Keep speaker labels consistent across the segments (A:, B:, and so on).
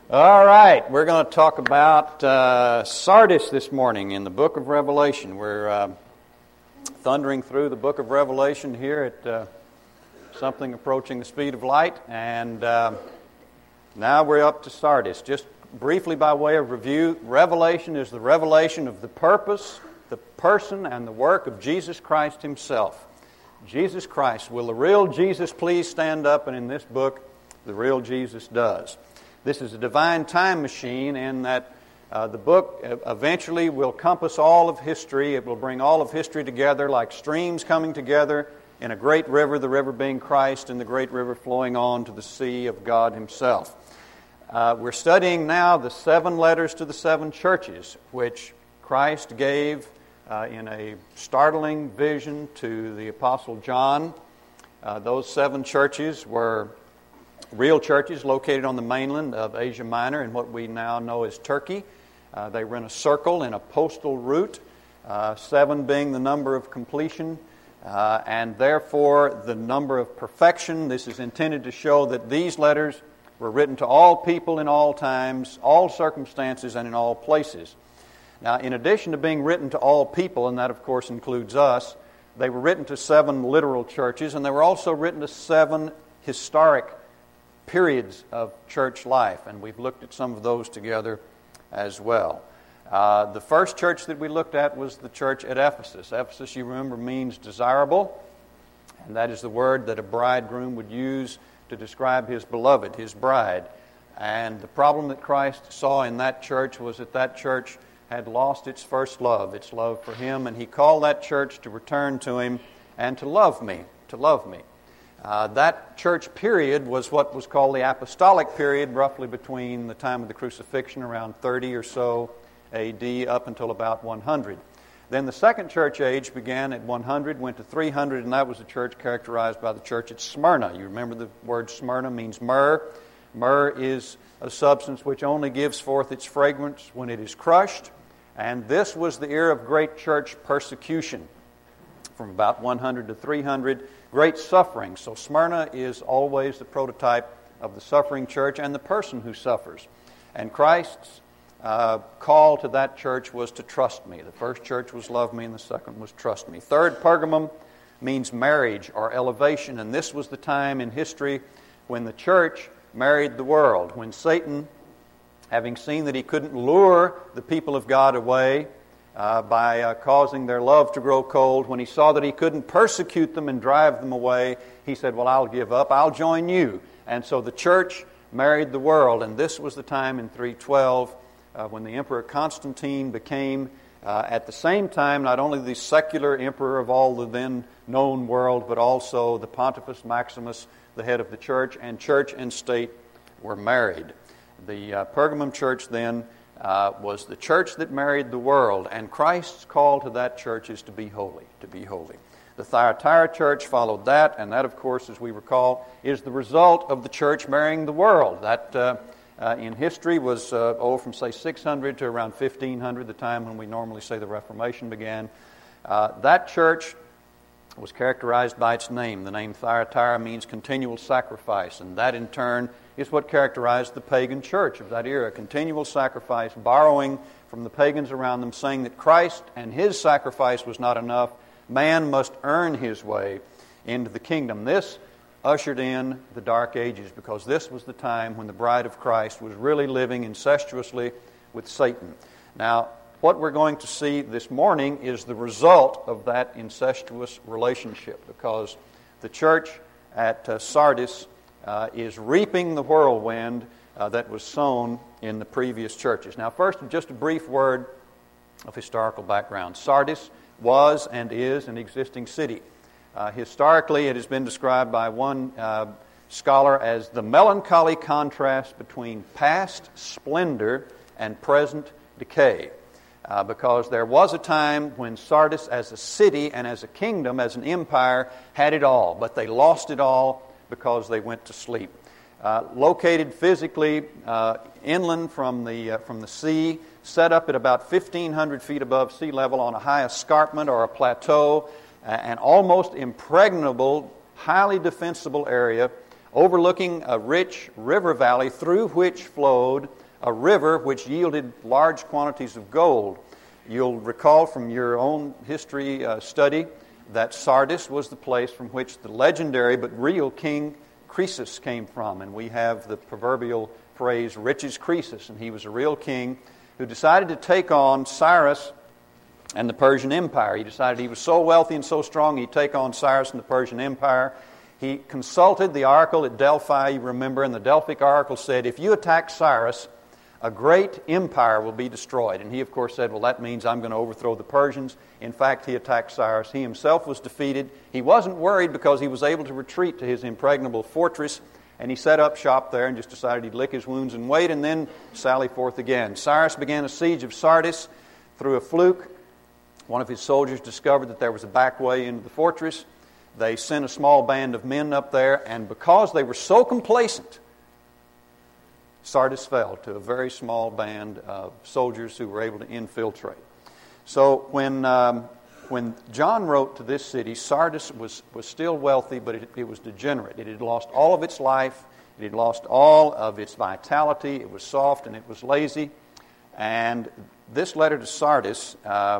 A: All right, we're going to talk about Sardis this morning in the book of Revelation. We're thundering through the book of Revelation here at something approaching the speed of light, and now we're up to Sardis. Just briefly by way of review, Revelation is the revelation of the purpose, the person, and the work of Jesus Christ Himself. Jesus Christ. Will the real Jesus please stand up? And in this book, the real Jesus does. This is a divine time machine in that the book eventually will compass all of history. It will bring all of history together like streams coming together in a great river, the river being Christ, and the great river flowing on to the sea of God Himself. We're studying now the 7 letters to the 7 churches, which Christ gave in a startling vision to the Apostle John. Those 7 churches were real churches located on the mainland of Asia Minor in what we now know as Turkey. They were in a circle in a postal route, 7 being the number of completion, and therefore the number of perfection. This is intended to show that these letters were written to all people in all times, all circumstances, and in all places. Now, in addition to being written to all people, and that of course includes us, they were written to 7 literal churches, and they were also written to 7 historic periods of church life, and we've looked at some of those together as well. The first church that we looked at was the church at Ephesus. Ephesus, you remember, means desirable, and that is the word that a bridegroom would use to describe his beloved, his bride. And the problem that Christ saw in that church was that church had lost its first love, its love for Him, and He called that church to return to Him and to love me. That church period was what was called the apostolic period, roughly between the time of the crucifixion, around 30 or so A.D., up until about 100. Then the second church age began at 100, went to 300, and that was a church characterized by the church at Smyrna. You remember the word Smyrna means myrrh. Myrrh is a substance which only gives forth its fragrance when it is crushed, and this was the era of great church persecution. From about 100 to 300, great suffering. So Smyrna is always the prototype of the suffering church and the person who suffers. And Christ's call to that church was to trust me. The first church was love me, and the second was trust me. Third, Pergamum means marriage or elevation, and this was the time in history when the church married the world, when Satan, having seen that he couldn't lure the people of God away by causing their love to grow cold, when he saw that he couldn't persecute them and drive them away, he said, well, I'll give up, I'll join you. And so the church married the world, and this was the time in 312 when the Emperor Constantine became, at the same time, not only the secular emperor of all the then known world, but also the Pontifex Maximus, the head of the church and state were married. The Pergamum church then was the church that married the world, and Christ's call to that church is to be holy, to be holy. The Thyatira church followed that, and that, of course, as we recall, is the result of the church marrying the world. That, in history, was from, say, 600 to around 1500, the time when we normally say the Reformation began. That church was characterized by its name. The name Thyatira means continual sacrifice, and that in turn is what characterized the pagan church of that era. Continual sacrifice, borrowing from the pagans around them, saying that Christ and His sacrifice was not enough. Man must earn his way into the kingdom. This ushered in the Dark Ages, because this was the time when the bride of Christ was really living incestuously with Satan. Now, what we're going to see this morning is the result of that incestuous relationship, because the church at Sardis is reaping the whirlwind that was sown in the previous churches. Now, first, just a brief word of historical background. Sardis was and is an existing city. Historically, it has been described by one scholar as the melancholy contrast between past splendor and present decay. Because there was a time when Sardis as a city and as a kingdom, as an empire, had it all, but they lost it all because they went to sleep. Located physically inland from the sea, set up at about 1,500 feet above sea level on a high escarpment or a plateau, an almost impregnable, highly defensible area overlooking a rich river valley through which flowed a river which yielded large quantities of gold. You'll recall from your own history study that Sardis was the place from which the legendary but real King Croesus came from. And we have the proverbial phrase, rich as Croesus, and he was a real king who decided to take on Cyrus and the Persian Empire. He decided he was so wealthy and so strong he'd take on Cyrus and the Persian Empire. He consulted the oracle at Delphi, you remember, and the Delphic oracle said, if you attack Cyrus, a great empire will be destroyed. And he, of course, said, well, that means I'm going to overthrow the Persians. In fact, he attacked Cyrus. He himself was defeated. He wasn't worried because he was able to retreat to his impregnable fortress, and he set up shop there and just decided he'd lick his wounds and wait and then sally forth again. Cyrus began a siege of Sardis. Through a fluke, one of his soldiers discovered that there was a back way into the fortress. They sent a small band of men up there, and because they were so complacent, Sardis fell to a very small band of soldiers who were able to infiltrate. So when John wrote to this city, Sardis was still wealthy, but it was degenerate. It had lost all of its life. It had lost all of its vitality. It was soft and it was lazy. And this letter to Sardis,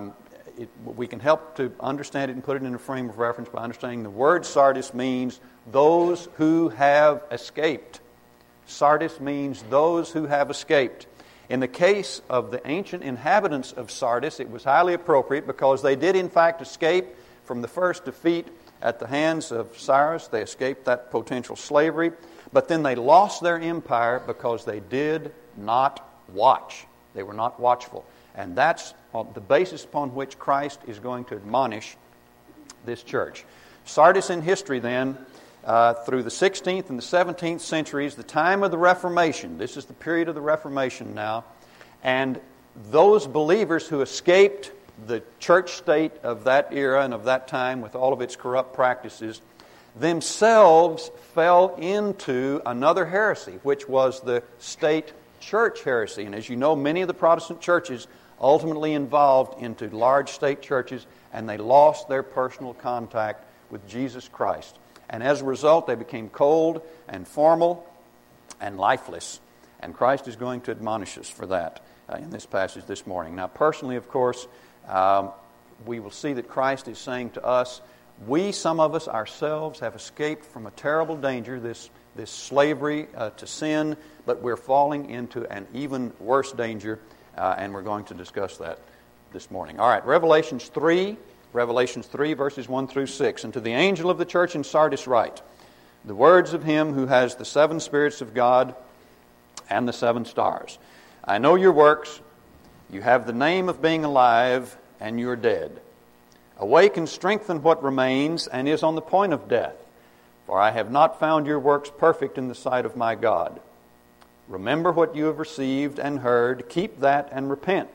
A: we can help to understand it and put it in a frame of reference by understanding the word Sardis means those who have escaped. Sardis means those who have escaped. In the case of the ancient inhabitants of Sardis, it was highly appropriate because they did in fact escape from the first defeat at the hands of Cyrus. They escaped that potential slavery, but then they lost their empire because they did not watch. They were not watchful. And that's the basis upon which Christ is going to admonish this church. Sardis in history then, through the 16th and the 17th centuries, the time of the Reformation. This is the period of the Reformation now. And those believers who escaped the church state of that era and of that time with all of its corrupt practices themselves fell into another heresy, which was the state church heresy. And as you know, many of the Protestant churches ultimately evolved into large state churches, and they lost their personal contact with Jesus Christ. And as a result, they became cold and formal and lifeless. And Christ is going to admonish us for that in this passage this morning. Now, personally, of course, we will see that Christ is saying to us, some of us ourselves have escaped from a terrible danger, this slavery to sin, but we're falling into an even worse danger, and we're going to discuss that this morning. All right, Revelation 3, verses 1 through 6. And to the angel of the church in Sardis write, the words of him who has the 7 spirits of God and the 7 stars. I know your works. You have the name of being alive, and you're dead. Awake and strengthen what remains and is on the point of death. For I have not found your works perfect in the sight of my God. Remember what you have received and heard. Keep that and repent.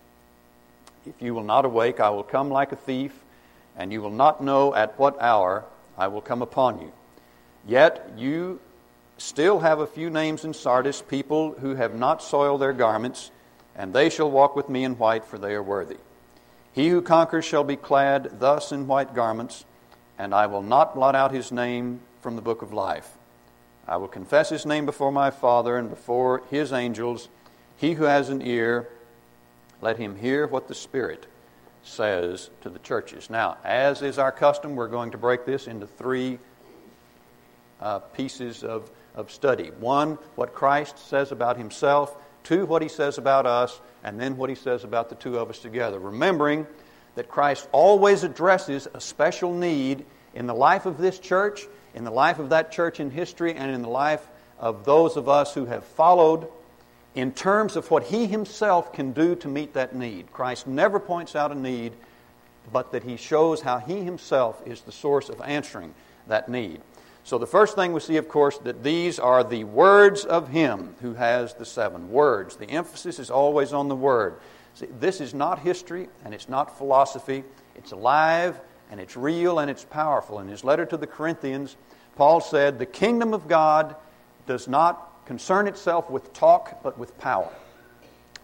A: If you will not awake, I will come like a thief, and you will not know at what hour I will come upon you. Yet you still have a few names in Sardis, people who have not soiled their garments, and they shall walk with me in white, for they are worthy. He who conquers shall be clad thus in white garments, and I will not blot out his name from the book of life. I will confess his name before my Father and before his angels. He who has an ear, let him hear what the Spirit says to the churches. Now, as is our custom, we're going to break this into 3 pieces of study. 1, what Christ says about himself. 2, what he says about us. And then what he says about the 2 of us together. Remembering that Christ always addresses a special need in the life of this church, in the life of that church in history, and in the life of those of us who have followed, in terms of what he himself can do to meet that need. Christ never points out a need, but that he shows how he himself is the source of answering that need. So the first thing we see, of course, that these are the words of him who has the 7 words. The emphasis is always on the word. See, this is not history and it's not philosophy. It's alive and it's real and it's powerful. In his letter to the Corinthians, Paul said, the kingdom of God does not concern itself with talk, but with power.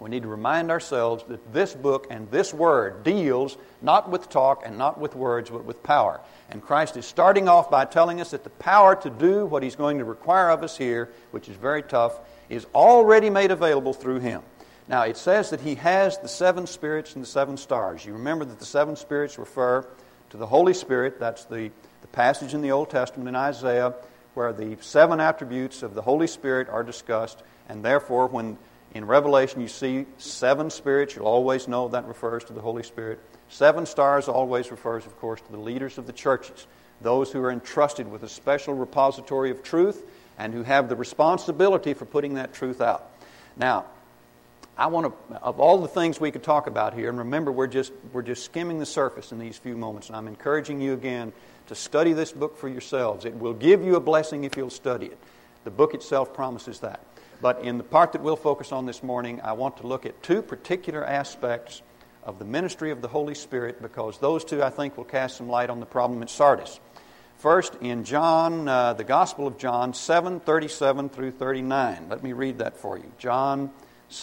A: We need to remind ourselves that this book and this word deals not with talk and not with words, but with power. And Christ is starting off by telling us that the power to do what He's going to require of us here, which is very tough, is already made available through Him. Now, it says that He has the 7 spirits and the 7 stars. You remember that the 7 spirits refer to the Holy Spirit. That's the passage in the Old Testament in Isaiah where the 7 attributes of the Holy Spirit are discussed. And therefore, when in Revelation you see 7 spirits, you'll always know that refers to the Holy Spirit. 7 stars always refers, of course, to the leaders of the churches, those who are entrusted with a special repository of truth and who have the responsibility for putting that truth out. Now, I want to, of all the things we could talk about here, and remember we're just skimming the surface in these few moments, and I'm encouraging you again to study this book for yourselves. It will give you a blessing if you'll study it. The book itself promises that. But in the part that we'll focus on this morning, I want to look at 2 particular aspects of the ministry of the Holy Spirit, because those 2, I think, will cast some light on the problem at Sardis. First, in John, the Gospel of John, 7:37 through 39. Let me read that for you. John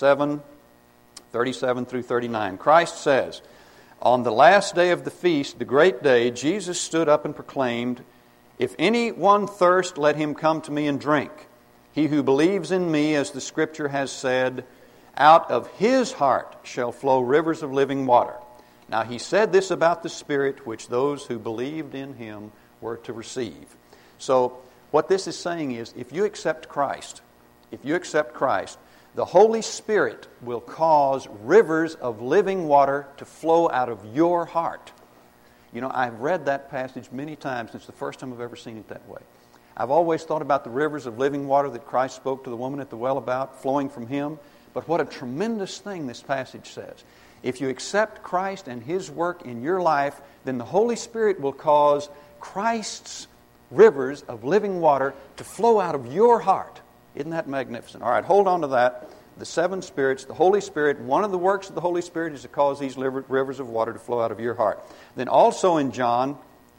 A: 7:37 through 39. Christ says, "On the last day of the feast, the great day, Jesus stood up and proclaimed, 'If anyone thirst, let him come to me and drink. He who believes in me, as the Scripture has said, out of his heart shall flow rivers of living water.' Now he said this about the Spirit, which those who believed in Him were to receive." So what this is saying is, if you accept Christ, the Holy Spirit will cause rivers of living water to flow out of your heart. You know, I've read that passage many times. It's the first time I've ever seen it that way. I've always thought about the rivers of living water that Christ spoke to the woman at the well about, flowing from Him. But what a tremendous thing this passage says. If you accept Christ and His work in your life, then the Holy Spirit will cause Christ's rivers of living water to flow out of your heart. Isn't that magnificent? All right, hold on to that. The 7 spirits, the Holy Spirit, one of the works of the Holy Spirit is to cause these rivers of water to flow out of your heart. Then also in John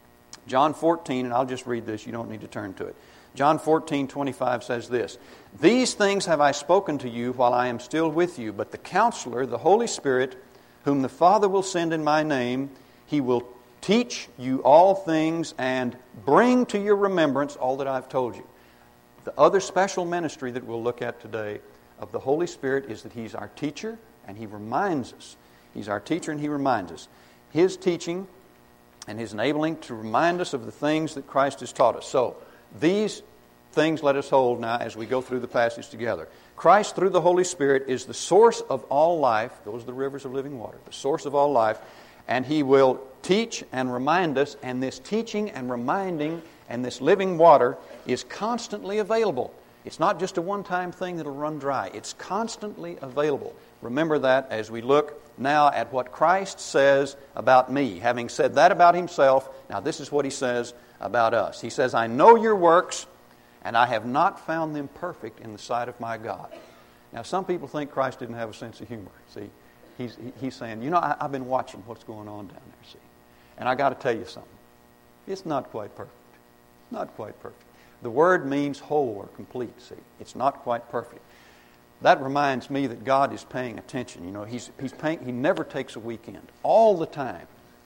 A: 14, and I'll just read this, you don't need to turn to it. John 14:25 says this, "These things have I spoken to you while I am still with you, but the Counselor, the Holy Spirit, whom the Father will send in my name, He will teach you all things and bring to your remembrance all that I've told you." The other special ministry that we'll look at today of the Holy Spirit is that He's our teacher and He reminds us. He's our teacher and He reminds us. His teaching and His enabling to remind us of the things that Christ has taught us. So, these things let us hold now as we go through the passage together. Christ, through the Holy Spirit, is the source of all life. Those are the rivers of living water. The source of all life. And He will teach and remind us. And this teaching and reminding and this living water is constantly available. It's not just a one-time thing that'll run dry. It's constantly available. Remember that as we look now at what Christ says about me. Having said that about Himself, now this is what He says about us. He says, "I know your works, and I have not found them perfect in the sight of my God." Now, some people think Christ didn't have a sense of humor. See, he's saying, you know, I've been watching what's going on down there, see. And I got to tell you something. It's not quite perfect. Not quite perfect. The word means whole or complete, see. It's not quite perfect. That reminds me that God is paying attention. You know, He never takes a weekend. All the time.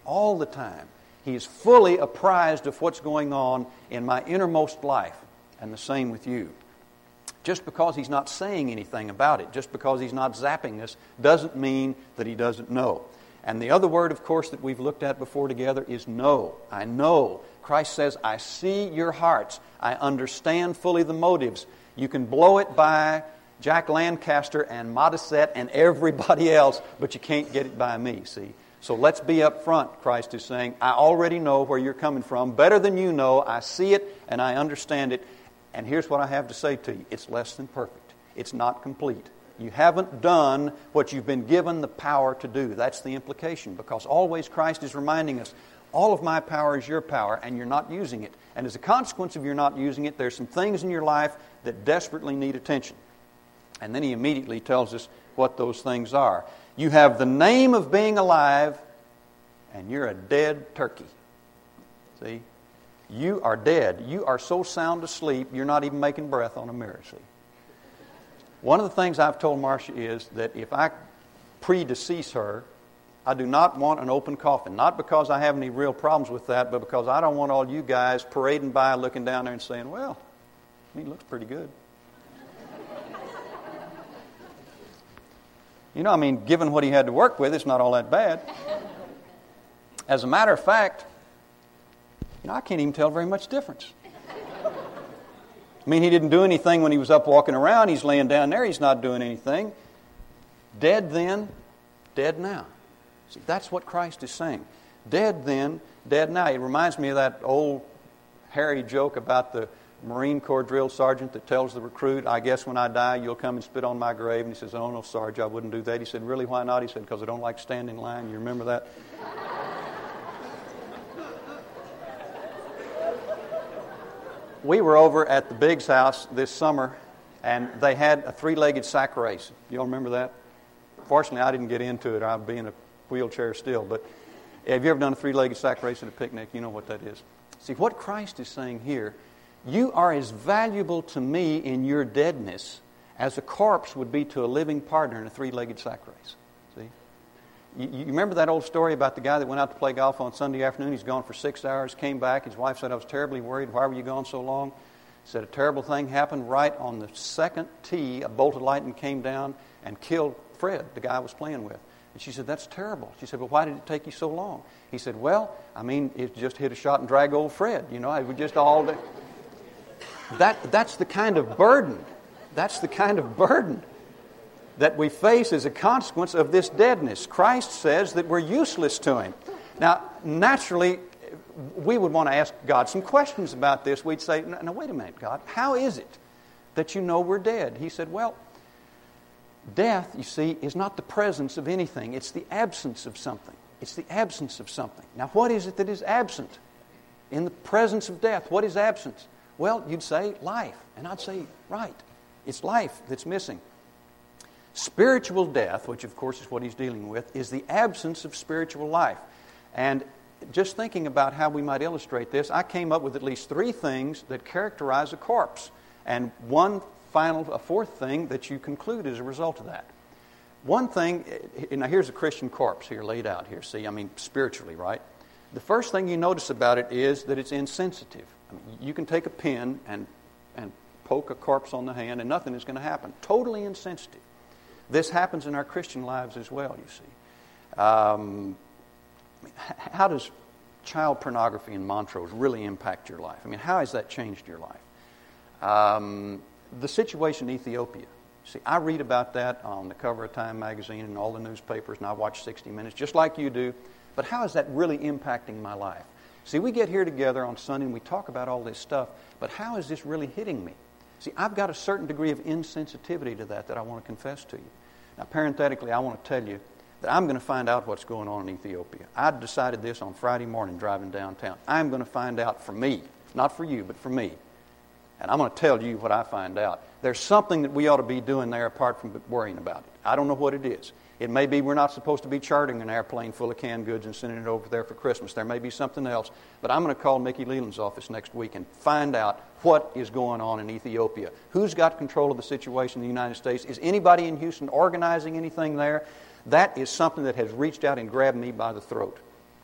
A: He is fully apprised of what's going on in my innermost life. And the same with you. Just because He's not saying anything about it, just because He's not zapping us, doesn't mean that He doesn't know. And the other word, of course, that we've looked at before together is know. I know. Christ says, "I see your hearts. I understand fully the motives." You can blow it by Jack Lancaster and Modisette and everybody else, but you can't get it by me, see. So let's be up front, Christ is saying. I already know where you're coming from, better than you know. I see it and I understand it. And here's what I have to say to you. It's less than perfect. It's not complete. You haven't done what you've been given the power to do. That's the implication, because always Christ is reminding us, all of my power is your power, and you're not using it. And as a consequence of your not using it, there's some things in your life that desperately need attention. And then He immediately tells us what those things are. You have the name of being alive, and you're a dead turkey. See? You are dead. You are so sound asleep, you're not even making breath on a mirror, see? One of the things I've told Marcia is that if I predecease her, I do not want an open coffin. Not because I have any real problems with that, but because I don't want all you guys parading by, looking down there and saying, well, he looks pretty good. Given what he had to work with, it's not all that bad. As a matter of fact, I can't even tell very much difference. He didn't do anything when he was up walking around. He's laying down there. He's not doing anything. Dead then, dead now. See, that's what Christ is saying. Dead then, dead now. It reminds me of that old Harry joke about the Marine Corps drill sergeant that tells the recruit, I guess when I die, you'll come and spit on my grave. And he says, oh, no, Sarge, I wouldn't do that. He said, really, why not? He said, because I don't like standing in line. You remember that? We were over at the Biggs house this summer, and they had a three-legged sack race. You all remember that? Fortunately, I didn't get into it. I'll be in a wheelchair still. But have you ever done a three-legged sack race at a picnic? You know what that is. See, what Christ is saying here, you are as valuable to me in your deadness as a corpse would be to a living partner in a three-legged sack race. See? You remember that old story about the guy that went out to play golf on Sunday afternoon? He's gone for 6 hours, came back. His wife said, I was terribly worried. Why were you gone so long? He said, a terrible thing happened right on the second tee. A bolt of lightning came down and killed Fred, the guy I was playing with. And she said, that's terrible. She said, well, why did it take you so long? He said, well, it just hit a shot and drag old Fred. It was just all day. That's the kind of burden. That's the kind of burden that we face as a consequence of this deadness. Christ says that we're useless to Him. Now, naturally, we would want to ask God some questions about this. We'd say, now wait a minute, God, how is it that you know we're dead? He said, well, death, you see, is not the presence of anything. It's the absence of something. It's the absence of something. Now, what is it that is absent? In the presence of death, what is absent? Well, you'd say life. And I'd say, right, it's life that's missing. Spiritual death, which of course is what he's dealing with, is the absence of spiritual life. And just thinking about how we might illustrate this, I came up with at least 3 things that characterize a corpse. And a fourth thing that you conclude as a result of that. One thing, now here's a Christian corpse here laid out here, see, spiritually, right? The first thing you notice about it is that it's insensitive. You can take a pin and poke a corpse on the hand and nothing is going to happen. Totally insensitive. This happens in our Christian lives as well, you see. How does child pornography and Montrose really impact your life? How has that changed your life? The situation in Ethiopia. See, I read about that on the cover of Time magazine and all the newspapers, and I watch 60 Minutes, just like you do. But how is that really impacting my life? See, we get here together on Sunday and we talk about all this stuff, but how is this really hitting me? See, I've got a certain degree of insensitivity to that I want to confess to you. Now, parenthetically, I want to tell you that I'm going to find out what's going on in Ethiopia. I decided this on Friday morning driving downtown. I'm going to find out for me, not for you, but for me. And I'm going to tell you what I find out. There's something that we ought to be doing there apart from worrying about it. I don't know what it is. It may be we're not supposed to be chartering an airplane full of canned goods and sending it over there for Christmas. There may be something else. But I'm going to call Mickey Leland's office next week and find out what is going on in Ethiopia. Who's got control of the situation in the United States? Is anybody in Houston organizing anything there? That is something that has reached out and grabbed me by the throat.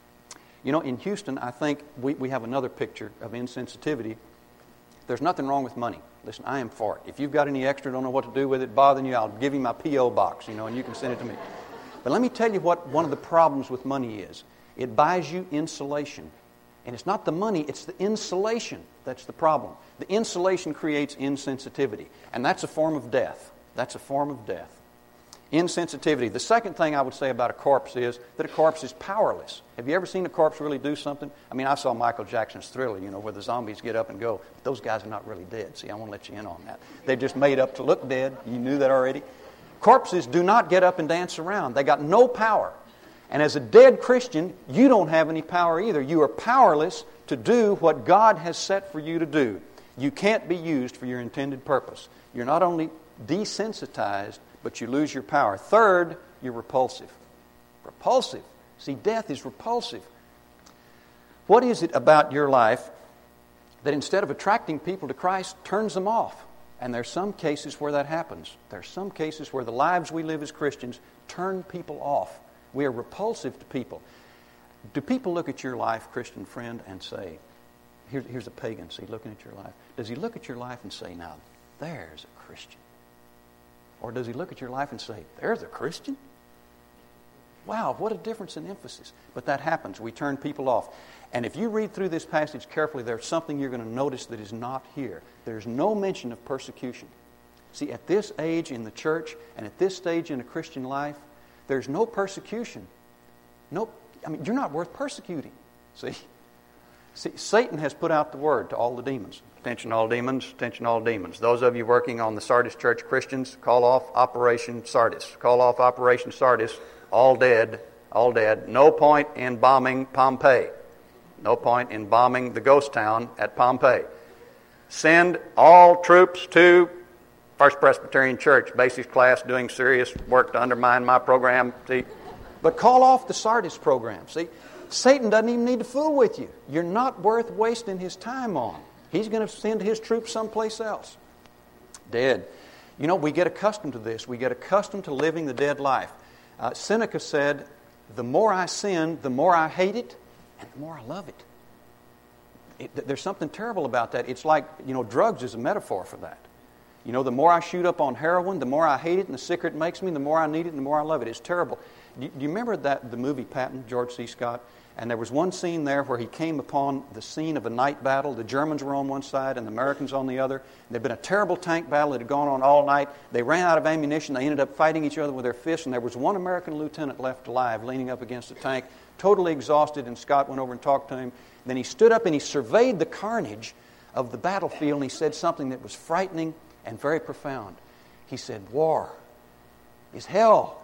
A: In Houston, I think we have another picture of insensitivity. There's nothing wrong with money. Listen, I am for it. If you've got any extra, don't know what to do with it, bothering you, I'll give you my P.O. box, and you can send it to me. But let me tell you what one of the problems with money is. It buys you insulation. And it's not the money, it's the insulation that's the problem. The insulation creates insensitivity. And that's a form of death. That's a form of death. Insensitivity. The second thing I would say about a corpse is that a corpse is powerless. Have you ever seen a corpse really do something? I saw Michael Jackson's Thriller, where the zombies get up and go. But those guys are not really dead. See, I want to let you in on that. They're just made up to look dead. You knew that already. Corpses do not get up and dance around. They got no power. And as a dead Christian, you don't have any power either. You are powerless to do what God has set for you to do. You can't be used for your intended purpose. You're not only desensitized, but you lose your power. Third, you're repulsive. Repulsive. See, death is repulsive. What is it about your life that instead of attracting people to Christ, turns them off? And there's some cases where that happens. There's some cases where the lives we live as Christians turn people off. We are repulsive to people. Do people look at your life, Christian friend, and say, here's a pagan, see, looking at your life. Does he look at your life and say, now, there's a Christian? Or does he look at your life and say, there's a Christian? Wow, what a difference in emphasis. But that happens. We turn people off. And if you read through this passage carefully, there's something you're going to notice that is not here. There's no mention of persecution. See, at this age in the church and at this stage in a Christian life, there's no persecution. You're not worth persecuting. See, Satan has put out the word to all the demons. Attention all demons, attention all demons. Those of you working on the Sardis church Christians, call off Operation Sardis. Call off Operation Sardis. All dead, all dead. No point in bombing Pompeii. No point in bombing the ghost town at Pompeii. Send all troops to First Presbyterian Church, basics class, doing serious work to undermine my program. See? But call off the Sardis program. See, Satan doesn't even need to fool with you. You're not worth wasting his time on. He's going to send his troops someplace else. Dead. You know, we get accustomed to this. We get accustomed to living the dead life. Seneca said, the more I sin, the more I hate it, and the more I love it. There's something terrible about that. It's like, drugs is a metaphor for that. The more I shoot up on heroin, the more I hate it, and the sicker it makes me, the more I need it, and the more I love it. It's terrible. Do you remember the movie Patton, George C. Scott? And there was one scene there where he came upon the scene of a night battle. The Germans were on one side and the Americans on the other. There'd been a terrible tank battle that had gone on all night. They ran out of ammunition. They ended up fighting each other with their fists, and there was one American lieutenant left alive leaning up against the tank, totally exhausted, and Scott went over and talked to him. Then he stood up and he surveyed the carnage of the battlefield, and he said something that was frightening and very profound. He said, war is hell,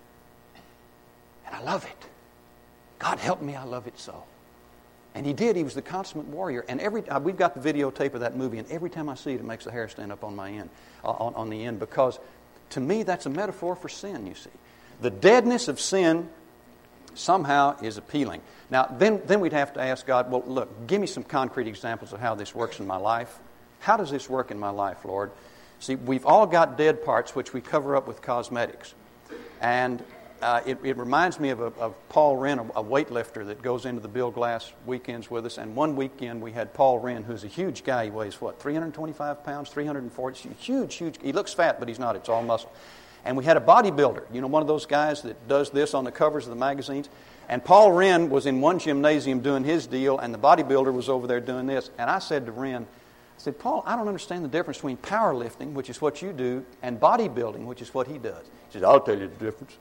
A: and I love it. God help me, I love it so. And he did. He was the consummate warrior. And we've got the videotape of that movie, and every time I see it, it makes the hair stand up on my end, on the end, because to me that's a metaphor for sin, you see. The deadness of sin somehow is appealing. Now, then we'd have to ask God, well, look, give me some concrete examples of how this works in my life. How does this work in my life, Lord? See, we've all got dead parts which we cover up with cosmetics. And it reminds me of Paul Wren, a weightlifter that goes into the Bill Glass weekends with us. And one weekend we had Paul Wren, who's a huge guy. He weighs, 325 pounds, 340. Huge. He looks fat, but he's not. It's all muscle. And we had a bodybuilder, one of those guys that does this on the covers of the magazines. And Paul Wren was in one gymnasium doing his deal, and the bodybuilder was over there doing this. And I said to Wren, I said, Paul, I don't understand the difference between powerlifting, which is what you do, and bodybuilding, which is what he does. He said, I'll tell you the difference.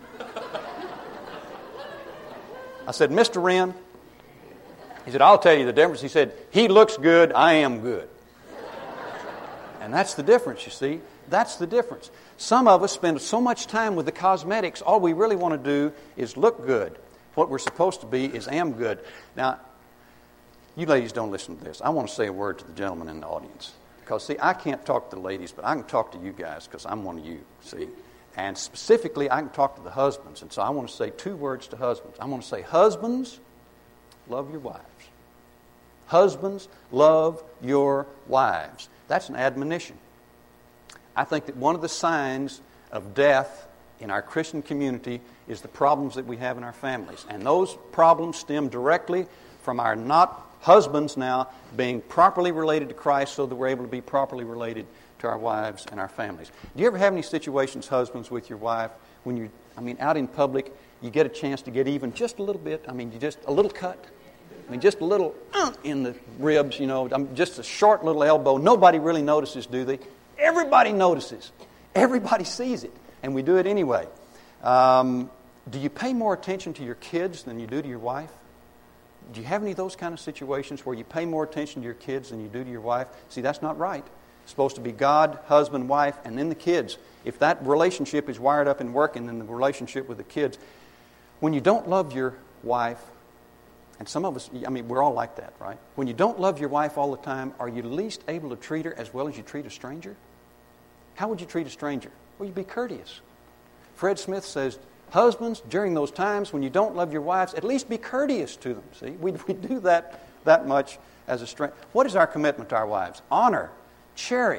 A: I said, Mr. Wren, he said, I'll tell you the difference. He said, he looks good, I am good. And that's the difference, you see. That's the difference. Some of us spend so much time with the cosmetics, all we really want to do is look good. What we're supposed to be is am good. Now, you ladies don't listen to this. I want to say a word to the gentlemen in the audience. Because, see, I can't talk to the ladies, but I can talk to you guys because I'm one of you, see. And specifically, I can talk to the husbands. And so I want to say 2 words to husbands. I want to say, husbands, love your wives. Husbands, love your wives. That's an admonition. I think that one of the signs of death in our Christian community is the problems that we have in our families. And those problems stem directly from our husbands now being properly related to Christ so that we're able to be properly related to our wives and our families. Do you ever have any situations, husbands, with your wife, when you're, out in public, you get a chance to get even just a little bit? You just a little cut. Just a little in the ribs, just a short little elbow. Nobody really notices, do they? Everybody notices. Everybody sees it. And we do it anyway. Do you pay more attention to your kids than you do to your wife? Do you have any of those kind of situations where you pay more attention to your kids than you do to your wife? See, that's not right. It's supposed to be God, husband, wife, and then the kids. If that relationship is wired up and working, then the relationship with the kids. When you don't love your wife, and some of us, we're all like that, right? When you don't love your wife all the time, are you at least able to treat her as well as you treat a stranger? How would you treat a stranger? Well, you be courteous. Fred Smith says, husbands, during those times when you don't love your wives, at least be courteous to them. See, we do that much as a stranger. What is our commitment to our wives? Honor, cherish,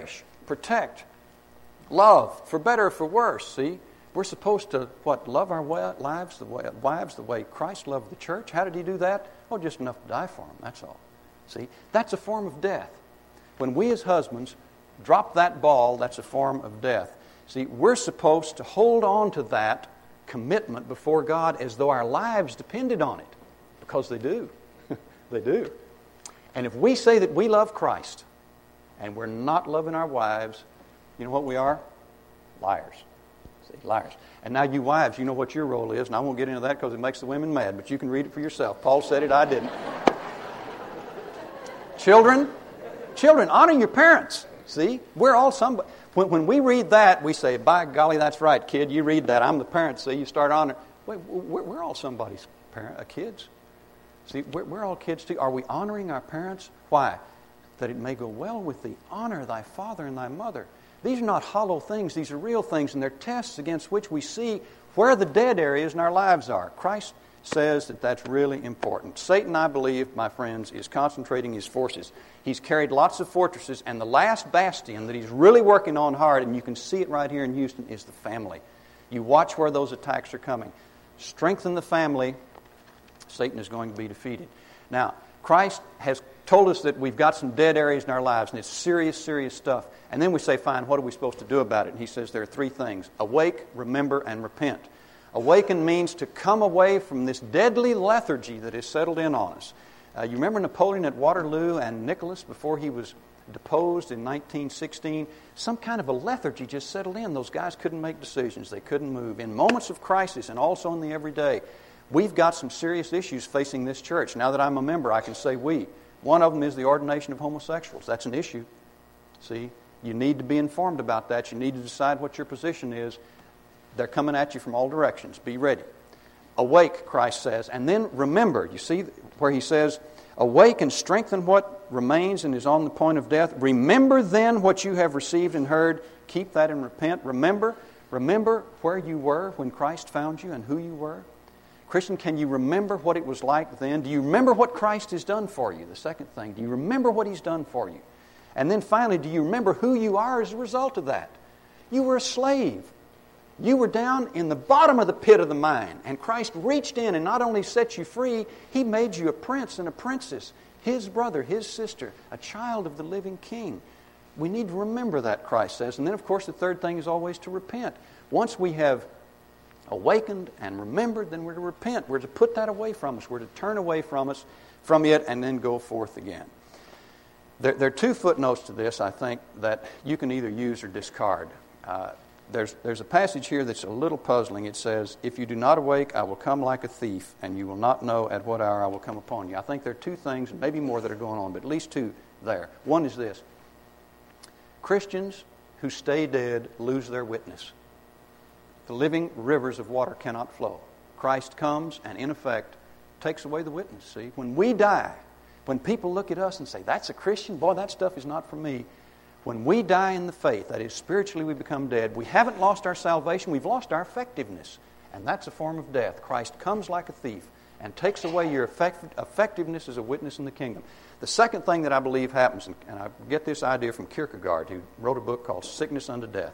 A: protect, love, for better or for worse. See, we're supposed to, love our wives the way Christ loved the church. How did He do that? Oh, just enough to die for them, that's all. See, that's a form of death. When we as husbands drop that ball, that's a form of death. See, we're supposed to hold on to that commitment before God as though our lives depended on it, because they do. They do. And if we say that we love Christ and we're not loving our wives, you know what we are? Liars. See, liars. And now you wives, you know what your role is, and I won't get into that because it makes the women mad, but you can read it for yourself. Paul said it, I didn't. Children, honor your parents. See, we're all somebody. When we read that, we say, by golly, that's right, kid, you read that. I'm the parent, see, you start honoring. Wait, we're all somebody's kids. See, we're all kids too. Are we honoring our parents? Why? That it may go well with thee. Honor thy father and thy mother. These are not hollow things. These are real things, and they're tests against which we see where the dead areas in our lives are. Christ says that that's really important. Satan, I believe, my friends, is concentrating his forces. He's carried lots of fortresses, and the last bastion that he's really working on hard, and you can see it right here in Houston, is the family. You watch where those attacks are coming. Strengthen the family, Satan is going to be defeated. Now, Christ has told us that we've got some dead areas in our lives, and it's serious, serious stuff. And then we say, fine, what are we supposed to do about it? And he says there are three things: awake, remember, and repent. Awaken means to come away from this deadly lethargy that has settled in on us. You remember Napoleon at Waterloo and Nicholas before he was deposed in 1916? Some kind of a lethargy just settled in. Those guys couldn't make decisions. They couldn't move. In moments of crisis and also in the everyday, we've got some serious issues facing this church. Now that I'm a member, I can say we. One of them is the ordination of homosexuals. That's an issue. See, you need to be informed about that. You need to decide what your position is. They're coming at you from all directions. Be ready. Awake, Christ says. And then remember. You see where he says, awake and strengthen what remains and is on the point of death. Remember then what you have received and heard. Keep that and repent. Remember where you were when Christ found you and who you were. Christian, can you remember what it was like then? Do you remember what Christ has done for you? The second thing, do you remember what He's done for you? And then finally, do you remember who you are as a result of that? You were a slave. You were down in the bottom of the pit of the mine, and Christ reached in and not only set you free, He made you a prince and a princess, His brother, His sister, a child of the living King. We need to remember that, Christ says. And then, of course, the third thing is always to repent. Once we have awakened and remembered, then we're to repent. We're to put that away from us. We're to turn away from it, and then go forth again. There are two footnotes to this, I think, that you can either use or discard. There's a passage here that's a little puzzling. It says, if you do not awake, I will come like a thief, and you will not know at what hour I will come upon you. I think there are two things, maybe more, that are going on, but at least two there. One is this: Christians who stay dead lose their witness. The living rivers of water cannot flow. Christ comes and, in effect, takes away the witness. See, when we die, when people look at us and say, that's a Christian, boy, that stuff is not for me. When we die in the faith, that is, spiritually we become dead, we haven't lost our salvation, we've lost our effectiveness. And that's a form of death. Christ comes like a thief and takes away your effectiveness as a witness in the kingdom. The second thing that I believe happens, and I get this idea from Kierkegaard, who wrote a book called Sickness Unto Death.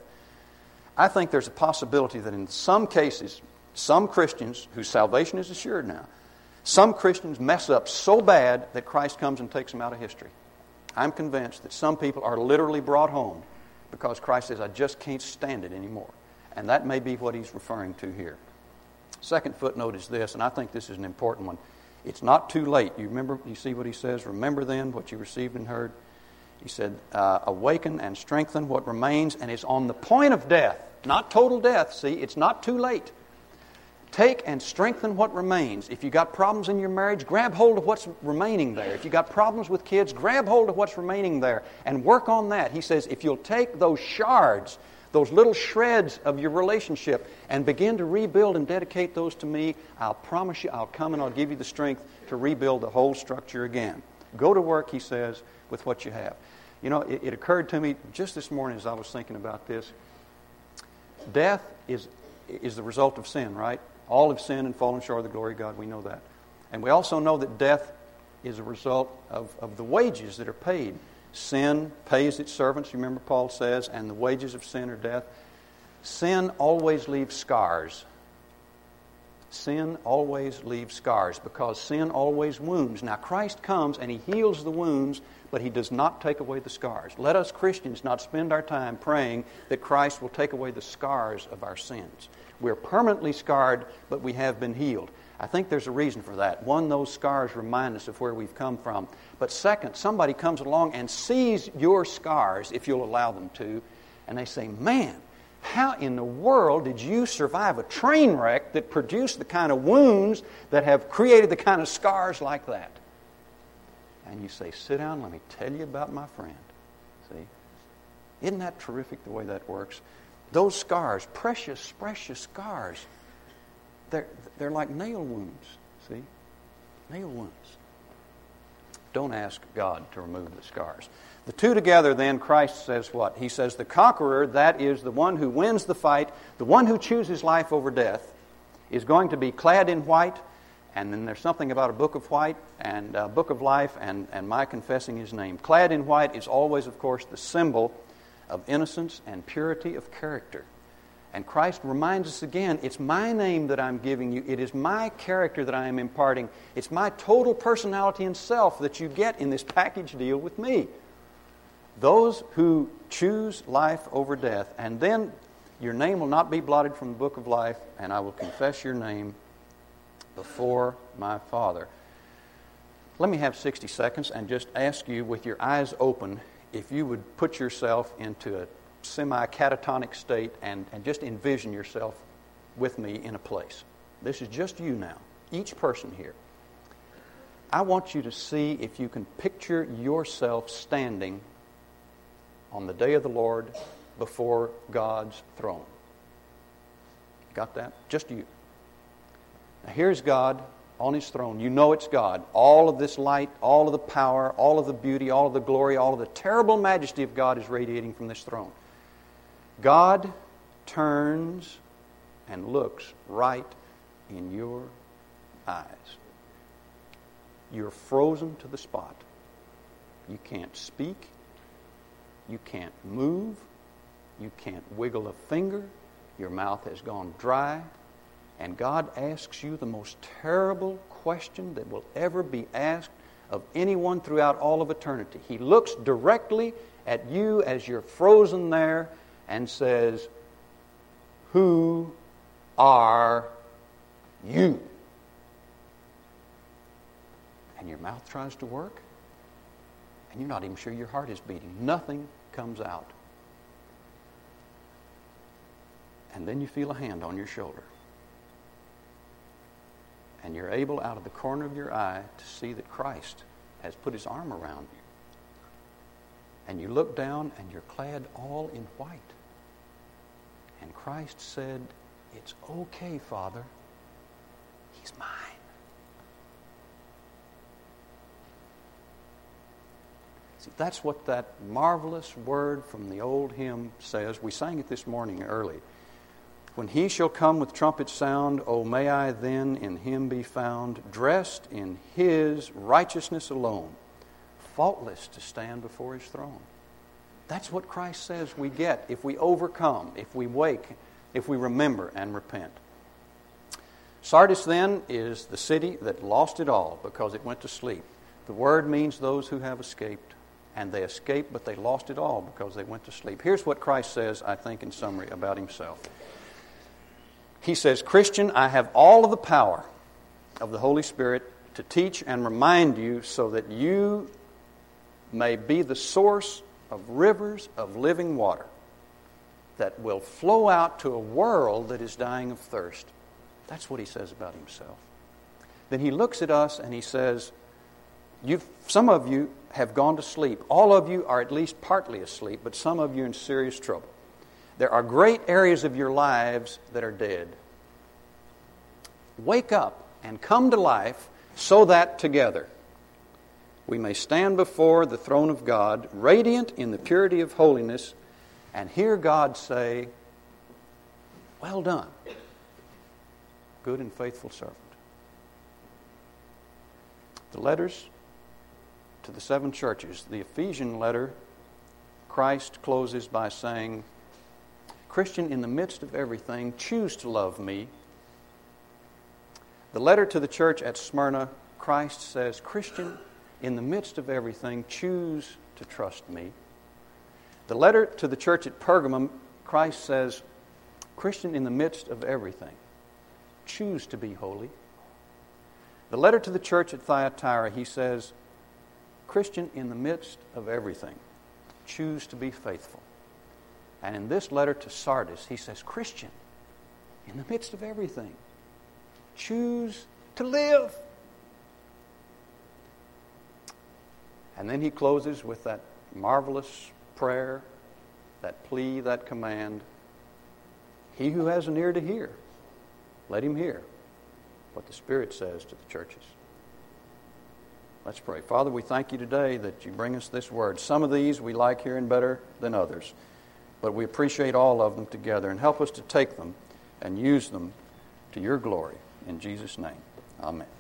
A: I think there's a possibility that in some cases, some Christians whose salvation is assured now, some Christians mess up so bad that Christ comes and takes them out of history. I'm convinced that some people are literally brought home because Christ says, I just can't stand it anymore. And that may be what He's referring to here. Second footnote is this, and I think this is an important one. It's not too late. You see what He says? Remember then what you received and heard. He said, awaken and strengthen what remains and is on the point of death. Not total death, see? It's not too late. Take and strengthen what remains. If you got problems in your marriage, grab hold of what's remaining there. If you got problems with kids, grab hold of what's remaining there and work on that. He says, if you'll take those shards, those little shreds of your relationship, and begin to rebuild and dedicate those to me, I'll promise you I'll come and I'll give you the strength to rebuild the whole structure again. Go to work, he says, with what you have. You know, it occurred to me just this morning as I was thinking about this. Death is the result of sin, right? All have sinned and fallen short of the glory of God. We know that. And we also know that death is a result of the wages that are paid. Sin pays its servants, you remember Paul says, and the wages of sin are death. Sin always leaves scars. Sin always leaves scars because sin always wounds. Now Christ comes and He heals the wounds, but He does not take away the scars. Let us Christians not spend our time praying that Christ will take away the scars of our sins. We're permanently scarred, but we have been healed. I think there's a reason for that. One, those scars remind us of where we've come from. But second, somebody comes along and sees your scars, if you'll allow them to, and they say, man, how in the world did you survive a train wreck that produced the kind of wounds that have created the kind of scars like that? And you say, sit down, let me tell you about my friend. See? Isn't that terrific the way that works? Those scars, precious, precious scars, they're like nail wounds, see? Nail wounds. Don't ask God to remove the scars. The two together then, Christ says what? He says the conqueror, that is the one who wins the fight, the one who chooses life over death, is going to be clad in white, and then there's something about a book of white and a book of life and my confessing His name. Clad in white is always, of course, the symbol of innocence and purity of character. And Christ reminds us again, it's my name that I'm giving you. It is my character that I am imparting. It's my total personality and self that you get in this package deal with me. Those who choose life over death, and then your name will not be blotted from the book of life, and I will confess your name before my Father. Let me have 60 seconds and just ask you, with your eyes open, if you would put yourself into a semi-catatonic state and just envision yourself with me in a place. This is just you now, each person here. I want you to see if you can picture yourself standing on the day of the Lord before God's throne. Got that? Just you. Now here's God on His throne. You know it's God. All of this light, all of the power, all of the beauty, all of the glory, all of the terrible majesty of God is radiating from this throne. God turns and looks right in your eyes. You're frozen to the spot. You can't speak. You can't move. You can't wiggle a finger. Your mouth has gone dry. And God asks you the most terrible question that will ever be asked of anyone throughout all of eternity. He looks directly at you as you're frozen there and says, who are you? And your mouth tries to work, and you're not even sure your heart is beating. Nothing comes out. And then you feel a hand on your shoulder. And you're able, out of the corner of your eye, to see that Christ has put His arm around you. And you look down, and you're clad all in white. And Christ said, it's okay, Father. He's mine. See, that's what that marvelous word from the old hymn says. We sang it this morning early. When He shall come with trumpet sound, oh, may I then in Him be found, dressed in His righteousness alone, faultless to stand before His throne. That's what Christ says we get if we overcome, if we wake, if we remember and repent. Sardis then is the city that lost it all because it went to sleep. The word means those who have escaped. And they escaped, but they lost it all because they went to sleep. Here's what Christ says, I think, in summary about Himself. He says, Christian, I have all of the power of the Holy Spirit to teach and remind you so that you may be the source of rivers of living water that will flow out to a world that is dying of thirst. That's what He says about Himself. Then He looks at us and He says, some of you have gone to sleep. All of you are at least partly asleep, but some of you are in serious trouble. There are great areas of your lives that are dead. Wake up and come to life so that together we may stand before the throne of God, radiant in the purity of holiness, and hear God say, well done, good and faithful servant. The letters to the 7 churches. The Ephesian letter, Christ closes by saying, Christian, in the midst of everything, choose to love me. The letter to the church at Smyrna, Christ says, Christian, in the midst of everything, choose to trust me. The letter to the church at Pergamum, Christ says, Christian, in the midst of everything, choose to be holy. The letter to the church at Thyatira, he says, Christian, in the midst of everything, choose to be faithful. And in this letter to Sardis, he says, Christian, in the midst of everything, choose to live. And then he closes with that marvelous prayer, that plea, that command. He who has an ear to hear, let him hear what the Spirit says to the churches. Let's pray. Father, we thank you today that you bring us this word. Some of these we like hearing better than others, but we appreciate all of them together, and help us to take them and use them to your glory. In Jesus' name, amen.